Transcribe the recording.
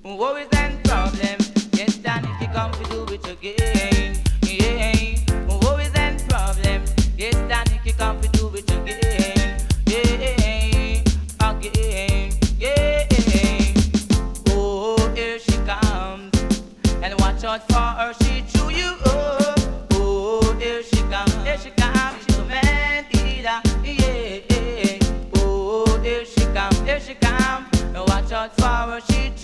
Worries and problems. Yes, and if you come to do it again. Yeah. Worries and problems. Yes, and if you come to do it again. Yeah. Again. Yeah. Oh, here she comes. And watch out for her, she chew you up. Oh, here she comes. Here she comes. She's a man eater. Yeah. Oh, here she comes. Here she comes. And watch out for her, she